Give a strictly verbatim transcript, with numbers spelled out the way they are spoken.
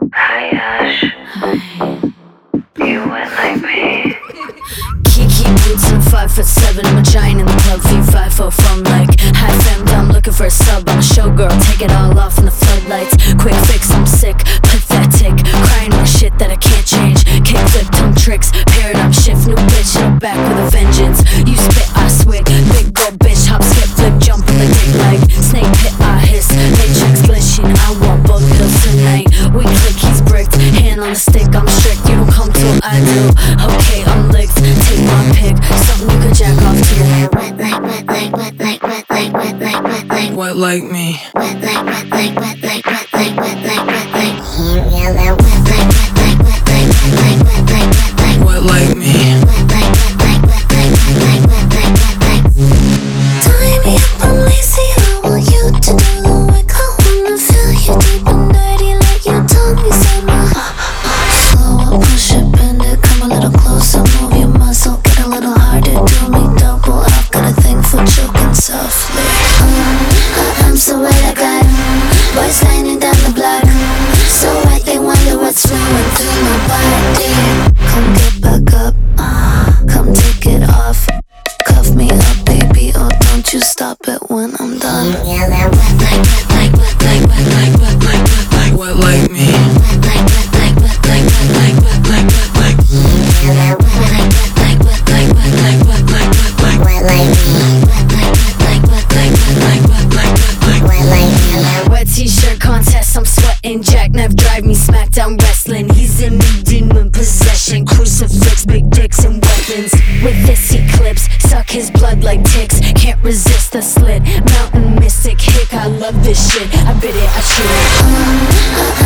Hi Ash, you wet like me. Kiki boots and five foot seven. I'm a giant in the club, feet five foot from like high femme. I'm looking for a sub. I'm a showgirl, take it all off in the floodlights. Quick fix, I'm sick, pathetic. Crying my shit that I can't change. Kickflip, tongue tricks, paradigm shift. New bitch, I'm back with a vengeance. You spit, I swig. Big boy bitch, hop, skip, flip, jump on the dick like snake pit. I hiss, matrix glitching. I want both pills tonight. We click, he's bricked. Hand on the stick, I'm strict. You don't come till I do. Okay, I'm licked. Take my pick, something you can jack off to. Wet like, wet like, wet like, wet like, wet like, wet like, wet like me. Wet like, wet like, wet like, wet like, wet like, wet like. Yeah, that wet like, wet like, wet like, wet like, wet like, wet like. Wet like me. Wet like, wet like, wet like, wet like, wet like, wet like. Tie me up, I'm lazy. I want you to do the work. I wanna feel you deep and dirty like you told me so. Slow up, push it, bend it, come a little closer, move your muscle, get a little harder, do me double. I've got a thing for choking softly. Um, I'm so wet, I got boys lining down the block. So wet, they wonder what's flowing through my body. Come get back up, uh, come take it off. Cuff me up, baby, oh don't you stop it when I'm done. Yeah, that wet like, wet like, wet like, wet like, wet like, wet like, wet like me. Wet like, wet like, wet like, wet like, wet like, wet like. Yeah, that wet like, wet like, wet like, wet like, wet like, wet like, wet like me. Wet like, wet like, wet like, wet like, wet like, wet like, wet like me. Wet t-shirt contest, I'm sweating. Jackknife drive me smackdown wrestling. He's in me, demon possession. Crucifix, big dicks and weapons. With this eclipse, suck his blood like ticks. Can't resist the slit. Mountain mystic hick, I love this shit. I bit it, I chew it. Um,